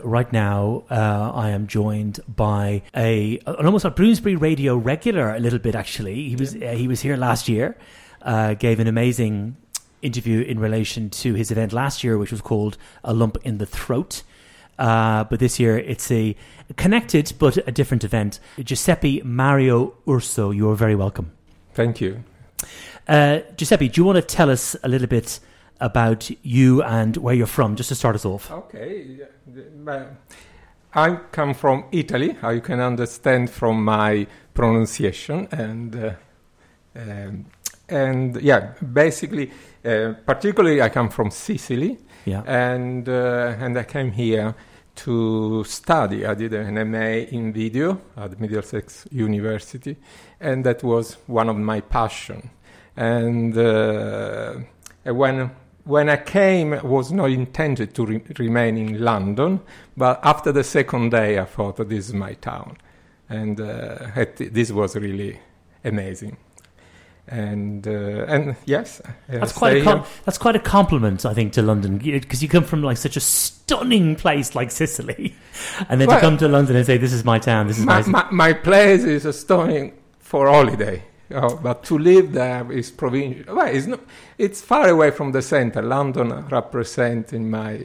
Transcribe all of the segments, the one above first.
Right now, I am joined by an almost a Bloomsbury Radio regular, a little bit actually. He was here last year, gave an amazing interview in relation to his event last year, which was called A Lump in the Throat. But this year it's a connected but a different event. Giuseppe Mario Urso, you are very welcome. Thank you. Giuseppe, do you want to tell us a little bit about you and where you're from, just to start us off? Okay. I come from Italy, how you can understand from my pronunciation. And basically, particularly I come from Sicily. Yeah. And I came here to study. I did an MA in video at Middlesex University, and that was one of my passions. And when I came, I was not intended to remain in London, but after the second day, I thought, this is my town. And this was really amazing. And yes, that's quite a compliment, I think, to London, because you come from like such a stunning place like Sicily, and then to come to London and say, this is my town, this is my place is stunning for holiday. But to live there is provincial. Well, it's far away from the center. London represents in my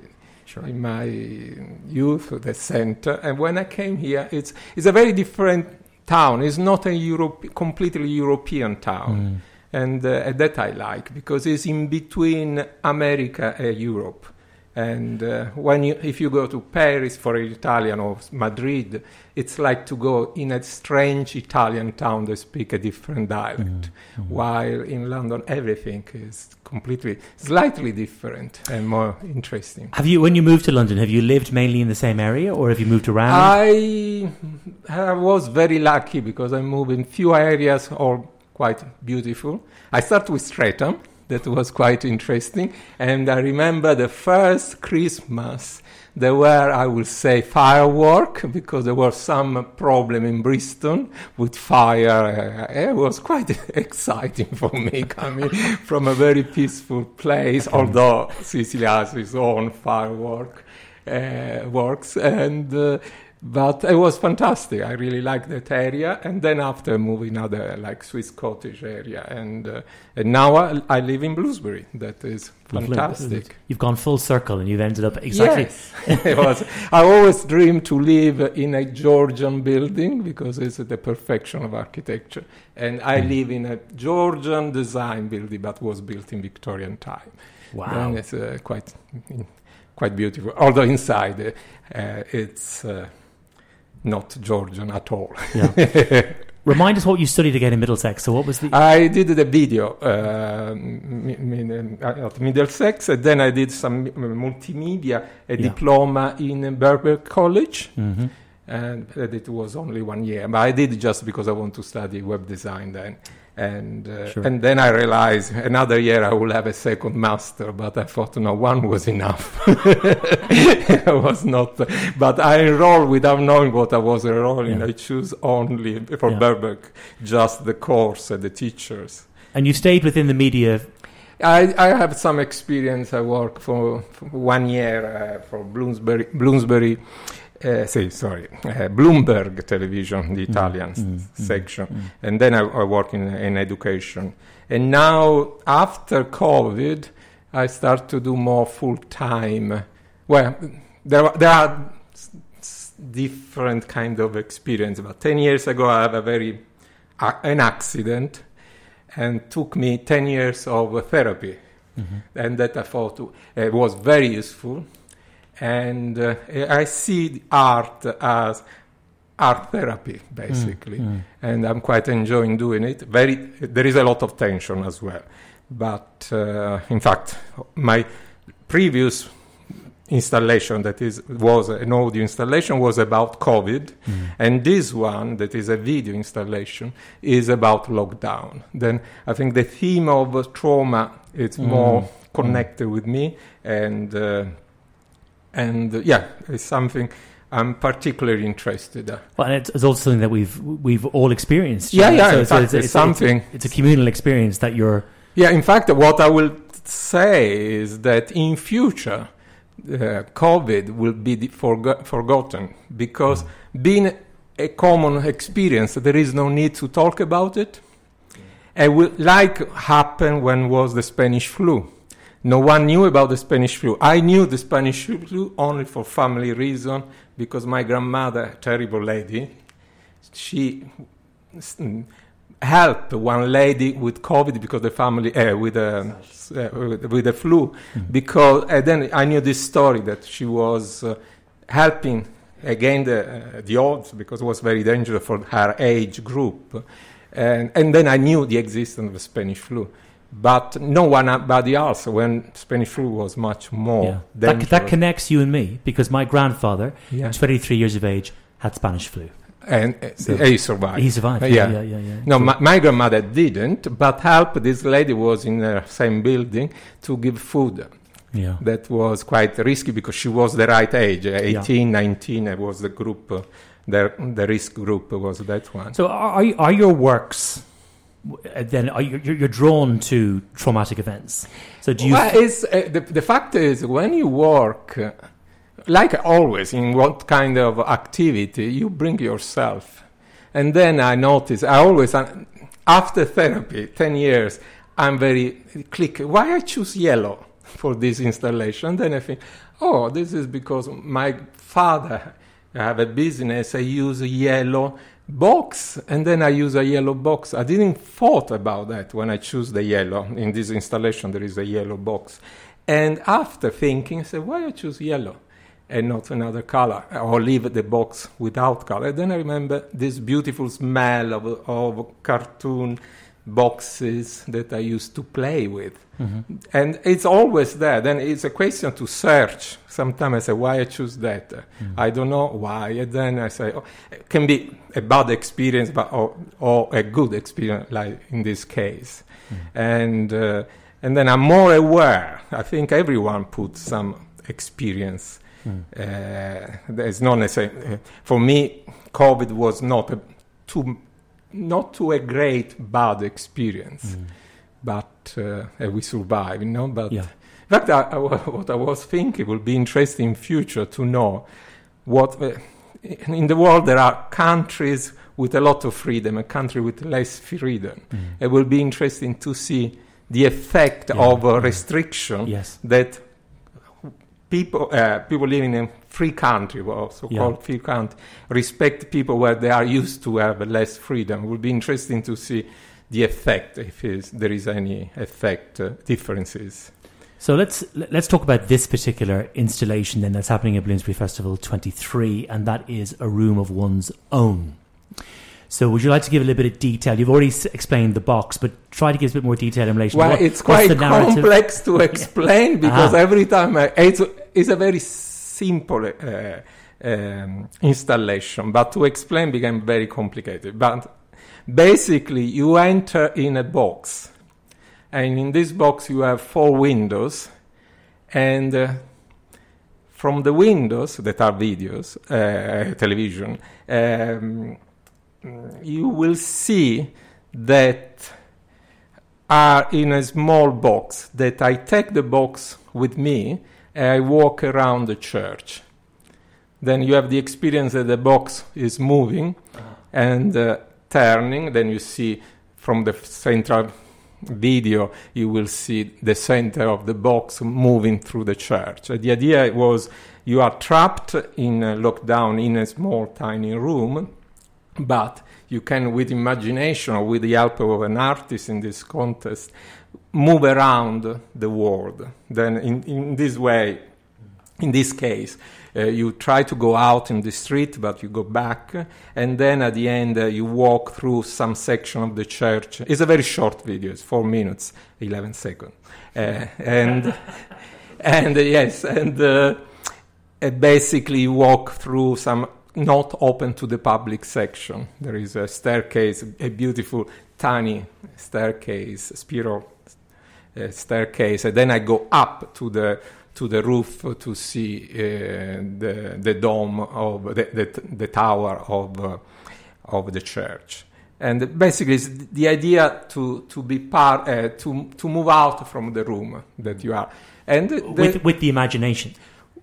youth the center, and when I came here, it's a very different town. It's not a completely European town, and that I like because it's in between America and Europe. And if you go to Paris for Italian or Madrid, it's like to go in a strange Italian town that speak a different dialect. While in London, everything is slightly different and more interesting. When you moved to London, have you lived mainly in the same area, or have you moved around? I was very lucky because I moved in few areas, all quite beautiful. I started with Streatham. That was quite interesting. And I remember the first Christmas, there were, I will say, fireworks, because there was some problem in Bristol with fire. It was quite exciting for me, coming from a very peaceful place, although Sicily has its own fireworks. But it was fantastic. I really liked that area. And then after moving other like Swiss Cottage area. And now I live in Bloomsbury. That is fantastic. You've gone full circle and you've ended up exactly... Yes. I always dreamed to live in a Georgian building because it's the perfection of architecture. And I live in a Georgian design building that was built in Victorian time. Wow. And it's quite beautiful. Although inside it's... not Georgian at all. Yeah. Remind us what you studied again in Middlesex. So what was the... I did the video at Middlesex, and then I did some multimedia, diploma in Birkbeck College, and it was only 1 year. But I did just because I want to study web design then. And then I realized another year I will have a second master, but I thought, no, one was enough. I was not, but I enrolled without knowing what I was enrolling. I choose only for Birkbeck just the course and the teachers. And you stayed within the media? I have some experience. I worked for 1 year for Bloomsbury. Bloomberg Television, the Italian section. And then I work in education. And now, after COVID, I start to do more full-time. Well, there are different kind of experience. But 10 years ago, I had an accident, and took me 10 years of therapy. And that I thought was very useful. And I see art as art therapy, basically. And I'm quite enjoying doing it. There is a lot of tension as well. But in fact, my previous installation, was an audio installation, was about COVID. And this one, that is a video installation, is about lockdown. Then I think the theme of trauma is more connected with me. And it's something I'm particularly interested in. Well, and it's also something that we've all experienced. It's something. It's a communal experience that you're... Yeah, in fact, what I will say is that in future, COVID will be forgotten, because being a common experience, there is no need to talk about it. Like happened when was the Spanish flu. No one knew about the Spanish flu. I knew the Spanish flu only for family reason, because my grandmother, a terrible lady, she helped one lady with COVID because the family with the flu, because then I knew this story that she was helping again the odds, because it was very dangerous for her age group, and then I knew the existence of the Spanish flu. But no one else, when Spanish flu was much more dangerous. That connects you and me, because my grandfather, 23 years of age, had Spanish flu. And he survived. He survived, yeah. No, my grandmother didn't, but helped. This lady was in the same building to give food. Yeah. That was quite risky, because she was the right age, 18, 19, it was the group, the risk group was that one. So are your works... then you're drawn to traumatic events. So do you? Well, the fact is, when you work, like always in what kind of activity, you bring yourself. And then I notice, after therapy, 10 years, I'm very click. Why I choose yellow for this installation? Then I think, this is because my father, I have a business, I use a yellow box, and then I use a yellow box. I didn't thought about that when I choose the yellow. In this installation, there is a yellow box. And after thinking, I said, why I choose yellow and not another color, or leave the box without color? Then I remember this beautiful smell of cartoon boxes that I used to play with. Mm-hmm. And it's always there. Then it's a question to search. Sometimes I say, why I choose that? I don't know why. And then I say, it can be a bad experience, but or a good experience, like in this case. And then I'm more aware. I think everyone puts some experience. There's not necessarily... for me, COVID was not to a great bad experience, but we survived, But in fact, what I was thinking would be interesting in future to know what in the world there are countries with a lot of freedom and countries with less freedom. It will be interesting to see the effect of restriction that people living in free country, or so-called free country, respect people where they are used to have less freedom. It will be interesting to see the effect, if there is any effect differences. So let's talk about this particular installation then that's happening at Bloomsbury Festival 23, and that is A Room of One's Own. So would you like to give a little bit of detail? You've already explained the box, but try to give us a bit more detail in relation to it's quite complex to explain, because every time it's a very simple installation, but to explain became very complicated. But basically, you enter in a box, and in this box you have 4 windows, and from the windows that are videos, television, you will see that are in a small box, that I take the box with me and I walk around the church. Then you have the experience that the box is moving and turning. Then you see from the central video, you will see the center of the box moving through the church. The idea was you are trapped in a lockdown in a small, tiny room, but you can, with imagination or with the help of an artist in this contest, move around the world. Then in this way, in this case, you try to go out in the street, but you go back, and then at the end you walk through some section of the church. It's a very short video, it's 4 minutes, 11 seconds. Basically you walk through some not open to the public section. There is a staircase, a beautiful tiny staircase, spiral staircase, and then I go up to the roof to see the dome of the tower of the church. And basically, it's the idea to be part to move out from the room that you are, and with the imagination.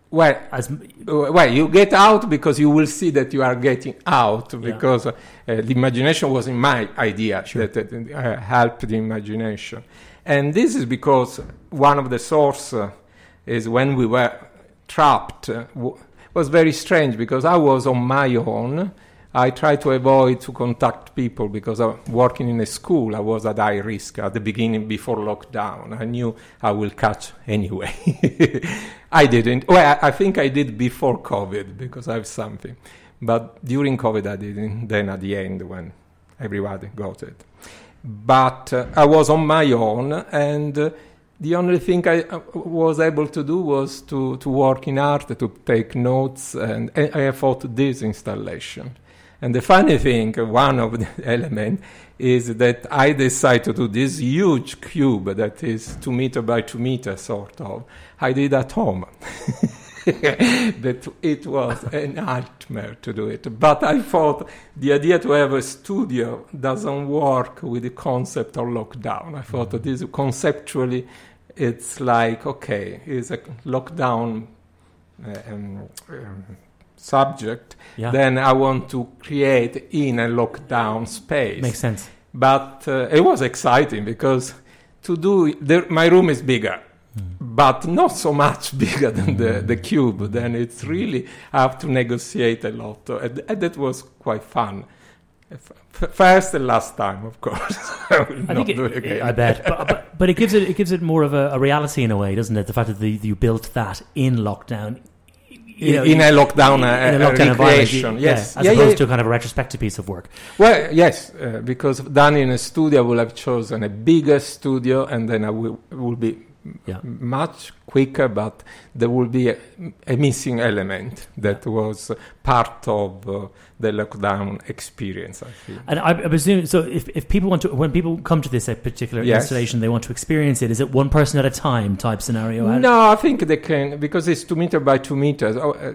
Well, you get out because you will see that you are getting out, because the imagination was in my idea, that helped the imagination. And this is because one of the sources is when we were trapped, was very strange, because I was on my own. I tried to avoid to contact people because I was working in a school. I was at high risk at the beginning before lockdown. I knew I will catch anyway. I didn't. Well, I think I did before COVID because I have something. But during COVID I didn't. Then at the end when everybody got it. But I was on my own, and the only thing I was able to do was to work in art, to take notes, and I thought this installation. And the funny thing, one of the elements, is that I decided to do this huge cube that is 2 meter by 2 meter, sort of. I did at home. That it was a nightmare to do it. But I thought the idea to have a studio doesn't work with the concept of lockdown. I thought that this conceptually, it's like, okay, it's a lockdown subject, then I want to create in a lockdown space. Makes sense. But it was exciting because my room is bigger, but not so much bigger than the cube. Then it's really, I have to negotiate a lot. And that was quite fun. First and last time, of course. I bet, but it gives it more of a reality in a way, doesn't it? The fact that you built that in lockdown. In a lockdown recreation, yes. As opposed to kind of a retrospective piece of work. Well, yes, because done in a studio, I would have chosen a bigger studio, and then I will be much quicker, but there will be a missing element that was part of the lockdown experience, I think. And I presume, so if people when people come to this particular installation, they want to experience it, is it one person at a time type scenario? No, I think they can, because it's 2 meter by 2 meters,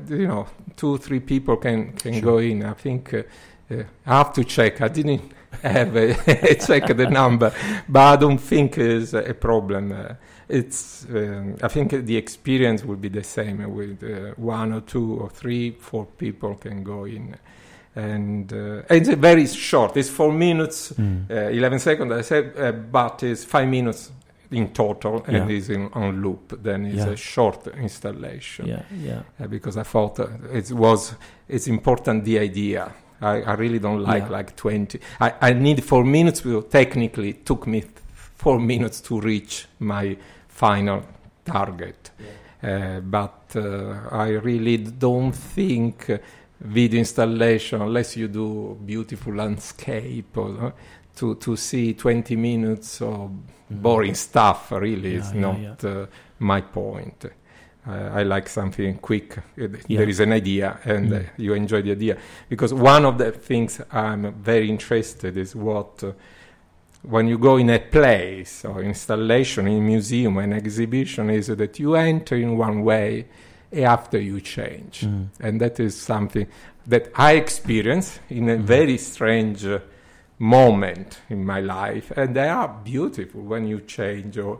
2-3 people can go in. I think I have to check. I didn't have check the number, but I don't think it's a problem. I think the experience will be the same with 1 or 2 or 3, 4 people can go in. And it's very short. It's 4 minutes, 11 seconds, I said, but it's 5 minutes in total, and is on loop. Then it's a short installation. Because I thought it's important, the idea. I really don't like 20. I need 4 minutes, because technically it took me 4 minutes to reach my final target. But I really don't think video installation, unless you do beautiful landscape, or to see 20 minutes of boring stuff really is not my point. I like something quick. There is an idea, and you enjoy the idea. Because one of the things I'm very interested is when you go in a place or installation, in a museum, an exhibition, is that you enter in one way after you change. And that is something that I experienced in a very strange moment in my life. And they are beautiful when you change. Or,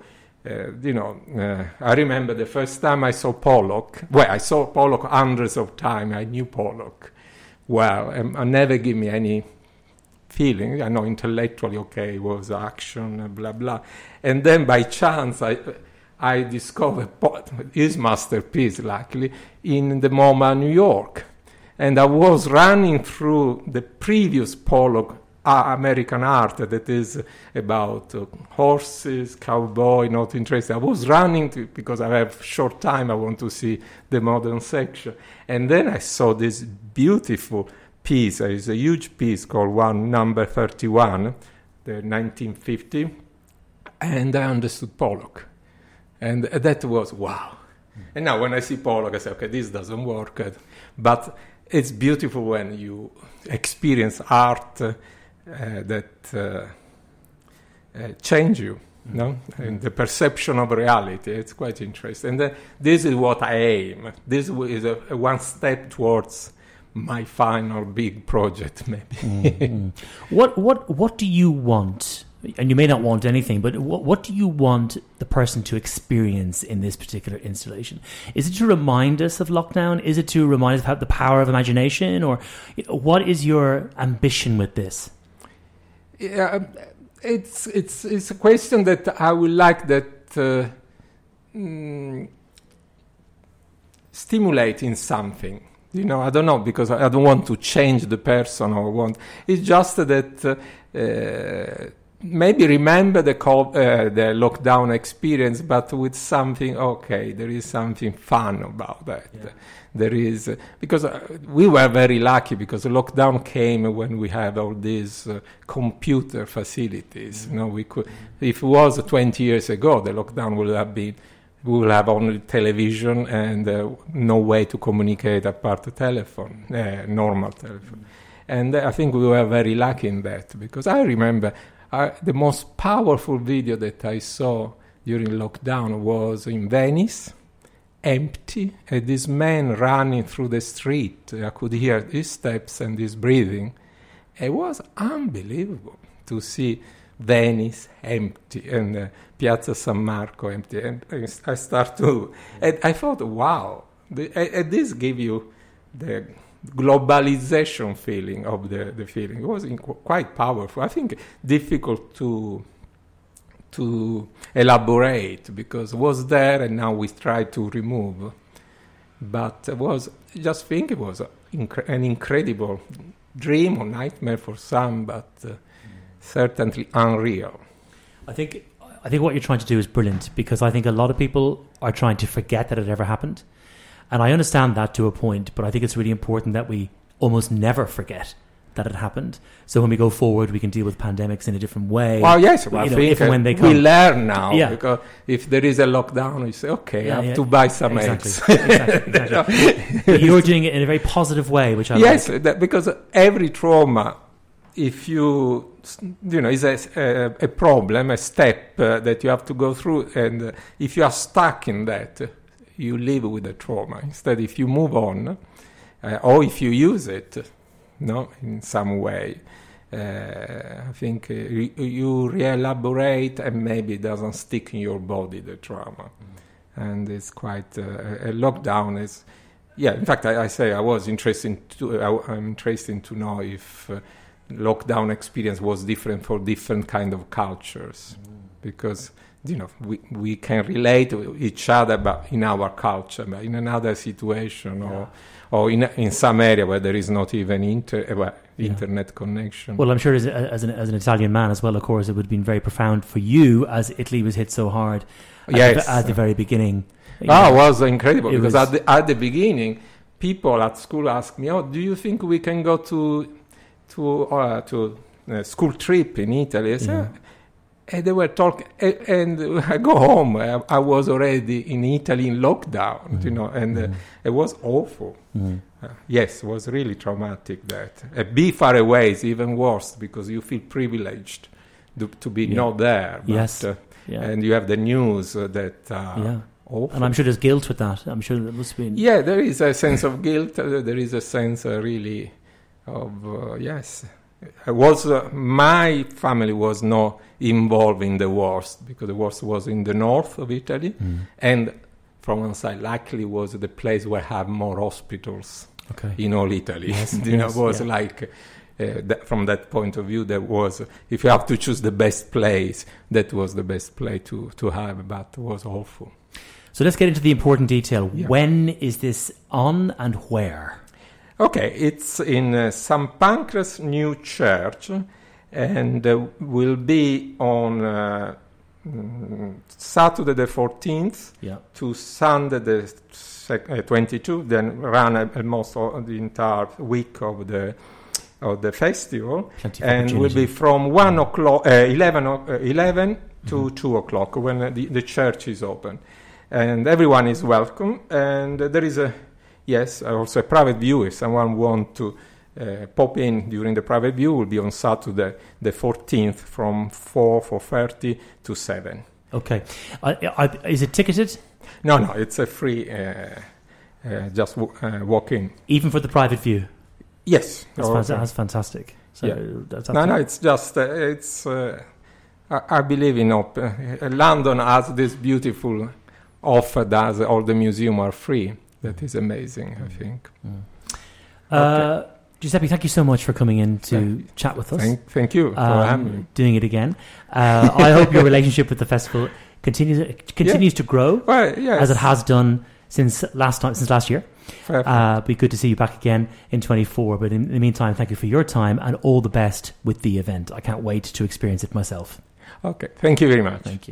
I remember the first time I saw Pollock. Well, I saw Pollock hundreds of times. I knew Pollock well. And never give me any feeling. I know intellectually, okay, it was action, blah, blah. And then by chance, I discovered his masterpiece, luckily, in the MoMA, New York. And I was running through the previous Pollock American art that is about horses, cowboy, not interested. I was running because I have short time. I want to see the modern section. And then I saw this beautiful piece. It's a huge piece called Number 31, the 1950. And I understood Pollock. And that was wow. And now when I see Pollock, I say, okay, this doesn't work. But it's beautiful when you experience art that change you, no? And the perception of reality. It's quite interesting. And this is what I aim. This is a one step towards my final big project, maybe. What do you want and you may not want anything, but what do you want the person to experience in this particular installation? Is it to remind us of lockdown? Is it to remind us of the power of imagination? Or what is your ambition with this? Yeah, it's a question that I would like that stimulate in something. I don't know, because I don't want to change the person it's just that maybe remember the lockdown experience, but with something, okay, there is something fun about that. Yeah. There is, because we were very lucky, because the lockdown came when we had all these computer facilities. We could, if it was 20 years ago, the lockdown would have been, we will have only television and no way to communicate apart the telephone, normal telephone. And I think we were very lucky in that, because I remember the most powerful video that I saw during lockdown was in Venice, empty, and this man running through the street. I could hear his steps and his breathing. It was unbelievable to see Venice empty and Piazza San Marco empty. And I start to, and I thought, wow, this gave you the globalization feeling of the feeling. It was quite powerful. I think difficult to elaborate, because it was there and now we try to remove. But it was, just think it was an incredible dream or nightmare for some, but certainly unreal. I think what you're trying to do is brilliant, because I think a lot of people are trying to forget that it ever happened. And I understand that to a point, but I think it's really important that we almost never forget that it happened. So when we go forward, we can deal with pandemics in a different way. Well, yes, I think if and when they come. We learn now, because if there is a lockdown, we say, okay, I have to buy some eggs. Exactly. You're doing it in a very positive way, which I like. Yes, because every trauma, if is a problem, a step that you have to go through, and if you are stuck in that, you live with the trauma. Instead, if you move on, or if you use it, in some way, I think you re-elaborate, and maybe it doesn't stick in your body, the trauma. And it's quite a lockdown is, in fact, I say I was interested I'm interested to know if lockdown experience was different for different kind of cultures, because we can relate to each other, but in our culture, but in another situation, or in some area where there is not even internet connection. Well, I'm sure as an Italian man as well, of course, it would have been very profound for you, as Italy was hit so hard at the very beginning. It was incredible, because at the beginning, people at school asked me, do you think we can go to a school trip in Italy? I said, and they were talking, and I go home. I was already in Italy in lockdown, and it was awful. Yes, it was really traumatic. That be far away is even worse, because you feel privileged to be not there. But, and you have the news that awful. And I'm sure there's guilt with that. I'm sure there must be. Yeah, there is a sense of guilt. There is a sense really of yes. My family was not involved in the worst, because the worst was in the north of Italy, and from one side, luckily, was the place where have more hospitals in all Italy. Like from that point of view, there was, if you have to choose the best place, that was the best place to have, but it was awful. So let's get into the important detail. When is this on and where? Okay, it's in St. Pancras New Church, and will be on Saturday the 14th to Sunday the 22th, then run almost the entire week of the festival, and will be from 11 to 2 o'clock when the church is open, and everyone is welcome. And there is also a private view. If someone wants to pop in during the private view, will be on Saturday the 14th from 4:30 to 7. Okay. Is it ticketed? No, it's a free, just walk in. Even for the private view? Yes. That's fantastic. So that's no, it's just, I believe in London has this beautiful offer that all the museums are free. That is amazing, I think. Okay. Giuseppe, thank you so much for coming in to chat with us. Thank you for having me. Doing it again. I hope your relationship with the festival continues to grow, as it has done since last year. Be good to see you back again in 24. But in the meantime, thank you for your time and all the best with the event. I can't wait to experience it myself. Okay, thank you very much. Thank you.